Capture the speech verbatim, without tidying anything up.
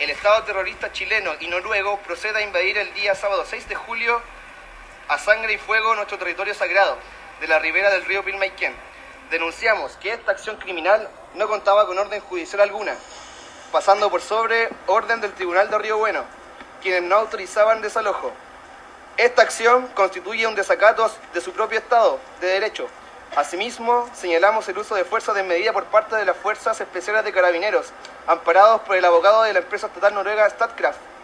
el Estado terrorista chileno y noruego procede a invadir el día sábado seis de julio a sangre y fuego nuestro territorio sagrado de la ribera del río Pilmaiquén. Denunciamos que esta acción criminal no contaba con orden judicial alguna, pasando por sobre orden del Tribunal de Río Bueno, quienes no autorizaban desalojo. Esta acción constituye un desacato de su propio Estado de Derecho. Asimismo, señalamos el uso de fuerza desmedida por parte de las Fuerzas Especiales de Carabineros, amparados por el abogado de la empresa estatal noruega Statkraft,